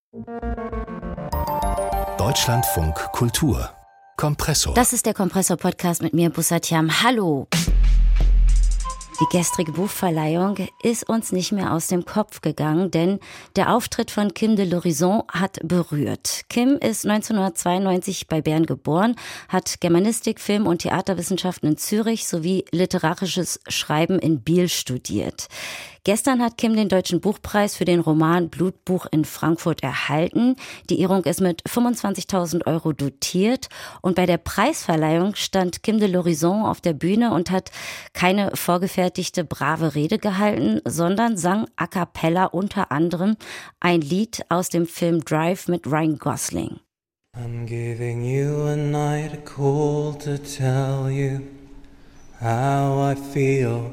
Deutschlandfunk Kultur Kompressor. Das ist der Kompressor-Podcast mit mir, Bussatiam. Hallo! Die gestrige Buchverleihung ist uns nicht mehr aus dem Kopf gegangen, denn der Auftritt von Kim de l'Horizon hat berührt. Kim ist 1992 bei Bern geboren, hat Germanistik, Film- und Theaterwissenschaften in Zürich sowie literarisches Schreiben in Biel studiert. Gestern hat Kim den Deutschen Buchpreis für den Roman Blutbuch in Frankfurt erhalten. Die Ehrung ist mit 25.000 € dotiert. Und bei der Preisverleihung stand Kim de l'Horizon auf der Bühne und hat keine vorgefertigte, brave Rede gehalten, sondern sang a cappella unter anderem ein Lied aus dem Film Drive mit Ryan Gosling. I'm giving you a night, a call to tell you how I feel.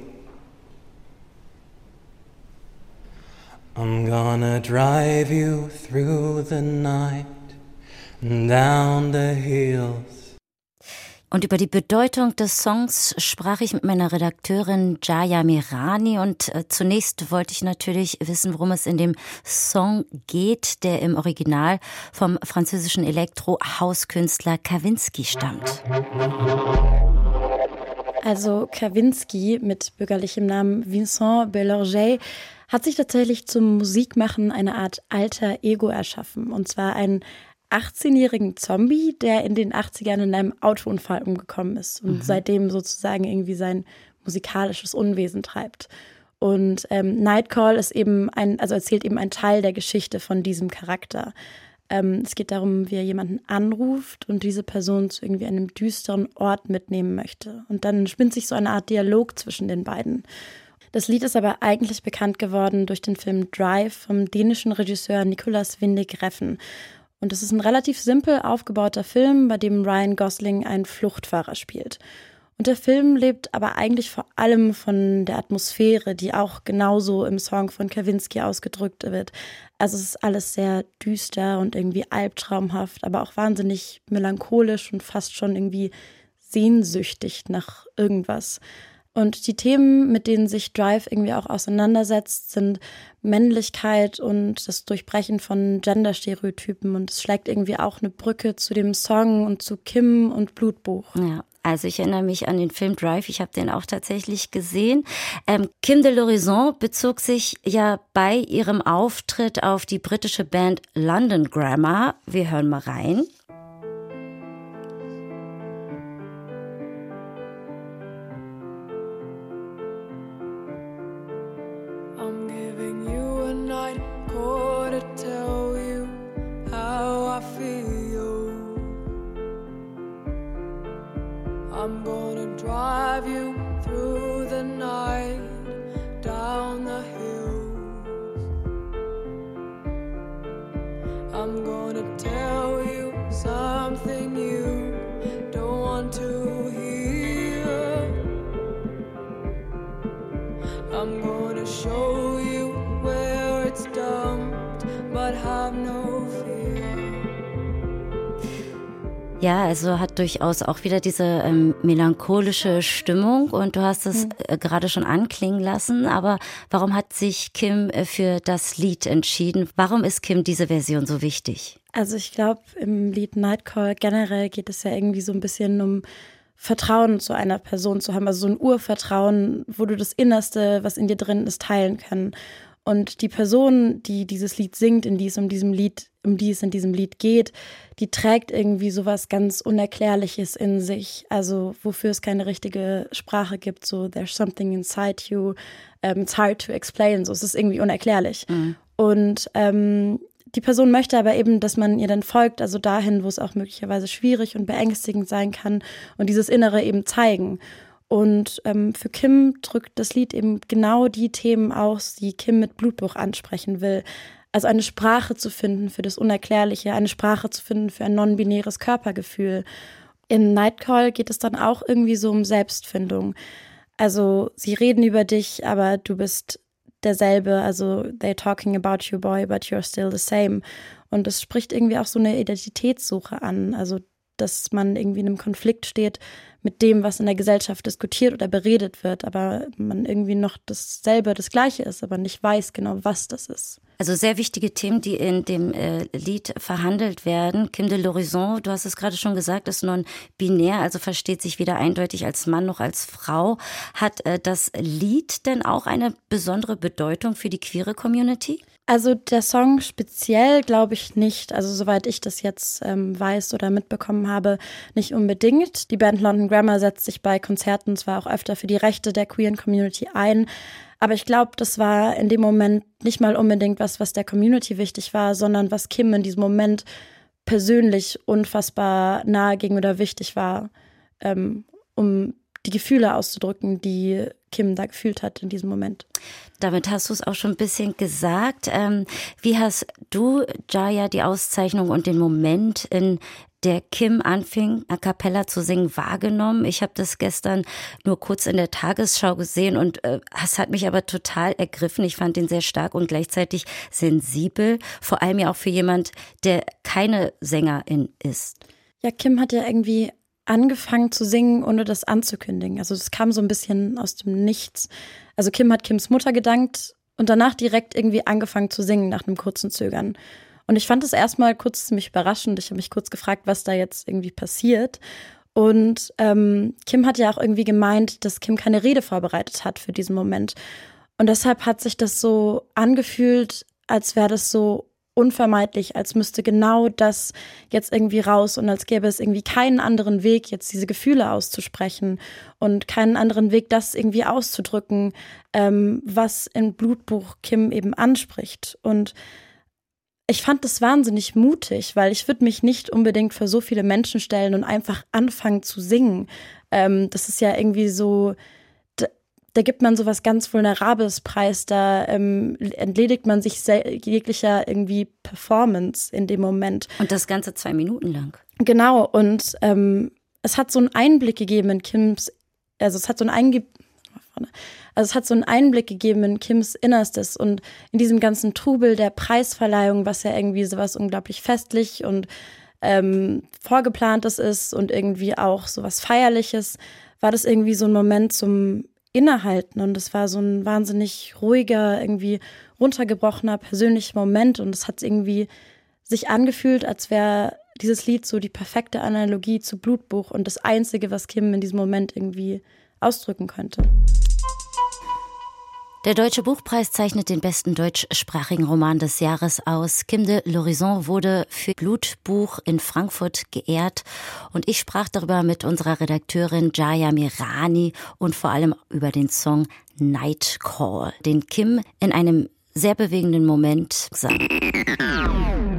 I'm gonna drive you through the night and down the hills. Und über die Bedeutung des Songs sprach ich mit meiner Redakteurin Jaya Mirani und zunächst wollte ich natürlich wissen, worum es in dem Song geht, der im Original vom französischen Elektro-Hauskünstler Kavinsky stammt. Also Kavinsky mit bürgerlichem Namen Vincent Bellanger hat sich tatsächlich zum Musikmachen eine Art alter Ego erschaffen. Und zwar einen 18-jährigen Zombie, der in den 80ern in einem Autounfall umgekommen ist und seitdem sozusagen irgendwie sein musikalisches Unwesen treibt. Und Nightcall ist eben erzählt eben einen Teil der Geschichte von diesem Charakter. Es geht darum, wie er jemanden anruft und diese Person zu irgendwie einem düsteren Ort mitnehmen möchte. Und dann spinnt sich so eine Art Dialog zwischen den beiden. Das Lied ist aber eigentlich bekannt geworden durch den Film Drive vom dänischen Regisseur Nicolas Winding Refn. Und es ist ein relativ simpel aufgebauter Film, bei dem Ryan Gosling einen Fluchtfahrer spielt. Und der Film lebt aber eigentlich vor allem von der Atmosphäre, die auch genauso im Song von Kavinsky ausgedrückt wird. Also es ist alles sehr düster und irgendwie albtraumhaft, aber auch wahnsinnig melancholisch und fast schon irgendwie sehnsüchtig nach irgendwas. Und die Themen, mit denen sich Drive irgendwie auch auseinandersetzt, sind Männlichkeit und das Durchbrechen von Genderstereotypen. Und es schlägt irgendwie auch eine Brücke zu dem Song und zu Kim und Blutbuch. Ja. Also ich erinnere mich an den Film Drive, ich habe den auch tatsächlich gesehen. Kim de l'Horizon bezog sich ja bei ihrem Auftritt auf die britische Band London Grammar. Wir hören mal rein. I'm giving you a night call to tell you how I feel. I'm gonna drive you through the night, down the hills. I'm gonna tell you something you don't want to hear. I'm gonna show you where it's dumped, but have no fear. Ja, also hat durchaus auch wieder diese melancholische Stimmung und du hast es gerade schon anklingen lassen, aber warum hat sich Kim für das Lied entschieden? Warum ist Kim diese Version so wichtig? Also ich glaube, im Lied Nightcall generell geht es ja irgendwie so ein bisschen um Vertrauen zu einer Person zu haben, also so ein Urvertrauen, wo du das Innerste, was in dir drin ist, teilen kann. Und die Person, die dieses Lied singt, um die es in diesem Lied geht, die trägt irgendwie sowas ganz Unerklärliches in sich. Also wofür es keine richtige Sprache gibt, so there's something inside you, it's hard to explain, so es ist irgendwie unerklärlich. Und die Person möchte aber eben, dass man ihr dann folgt, also dahin, wo es auch möglicherweise schwierig und beängstigend sein kann und dieses Innere eben zeigen. Und für Kim drückt das Lied eben genau die Themen aus, die Kim mit Blutbuch ansprechen will. Also eine Sprache zu finden für das Unerklärliche, eine Sprache zu finden für ein non-binäres Körpergefühl. In Nightcall geht es dann auch irgendwie so um Selbstfindung. Also sie reden über dich, aber du bist derselbe, also they're talking about you, boy, but you're still the same. Und es spricht irgendwie auch so eine Identitätssuche an. Also dass man irgendwie in einem Konflikt steht mit dem, was in der Gesellschaft diskutiert oder beredet wird, aber man irgendwie noch das Gleiche ist, aber nicht weiß genau, was das ist. Also sehr wichtige Themen, die in dem Lied verhandelt werden. Kim de l'Horizon, du hast es gerade schon gesagt, ist non-binär, also versteht sich weder eindeutig als Mann noch als Frau. Hat das Lied denn auch eine besondere Bedeutung für die queere Community? Also der Song speziell glaube ich nicht, also soweit ich das jetzt weiß oder mitbekommen habe, nicht unbedingt. Die Band London Grammar setzt sich bei Konzerten zwar auch öfter für die Rechte der queeren Community ein, aber ich glaube, das war in dem Moment nicht mal unbedingt was der Community wichtig war, sondern was Kim in diesem Moment persönlich unfassbar nahe ging oder wichtig war, um die Gefühle auszudrücken, die Kim da gefühlt hat in diesem Moment. Damit hast du es auch schon ein bisschen gesagt. Wie hast du, Jaya, die Auszeichnung und den Moment, in der Kim anfing, a cappella zu singen, wahrgenommen? Ich habe das gestern nur kurz in der Tagesschau gesehen und es hat mich aber total ergriffen. Ich fand ihn sehr stark und gleichzeitig sensibel, vor allem ja auch für jemand, der keine Sängerin ist. Ja, Kim hat ja irgendwie angefangen zu singen, ohne das anzukündigen. Also das kam so ein bisschen aus dem Nichts. Also Kim hat Kims Mutter gedankt und danach direkt irgendwie angefangen zu singen nach einem kurzen Zögern. Und ich fand es erstmal kurz ziemlich überraschend. Ich habe mich kurz gefragt, was da jetzt irgendwie passiert. Und Kim hat ja auch irgendwie gemeint, dass Kim keine Rede vorbereitet hat für diesen Moment. Und deshalb hat sich das so angefühlt, als wäre das so unvermeidlich, als müsste genau das jetzt irgendwie raus und als gäbe es irgendwie keinen anderen Weg, jetzt diese Gefühle auszusprechen und keinen anderen Weg, das irgendwie auszudrücken, was in Blutbuch Kim eben anspricht. Und ich fand das wahnsinnig mutig, weil ich würde mich nicht unbedingt vor so viele Menschen stellen und einfach anfangen zu singen. Das ist ja irgendwie so, da gibt man sowas ganz Vulnerables preis, da entledigt man sich jeglicher irgendwie Performance in dem Moment. Und das Ganze 2 Minuten lang. Genau, und es hat so einen Einblick gegeben in Kims, es hat so einen Einblick gegeben in Kims Innerstes und in diesem ganzen Trubel der Preisverleihung, was ja irgendwie sowas unglaublich festlich und Vorgeplantes ist und irgendwie auch sowas Feierliches, war das irgendwie so ein Moment zum Innehalten und es war so ein wahnsinnig ruhiger, irgendwie runtergebrochener, persönlicher Moment und es hat irgendwie sich angefühlt, als wäre dieses Lied so die perfekte Analogie zu Blutbuch und das Einzige, was Kim in diesem Moment irgendwie ausdrücken könnte. Der Deutsche Buchpreis zeichnet den besten deutschsprachigen Roman des Jahres aus. Kim de l'Horizon wurde für Blutbuch in Frankfurt geehrt. Und ich sprach darüber mit unserer Redakteurin Jaya Mirani und vor allem über den Song Night Call, den Kim in einem sehr bewegenden Moment sang.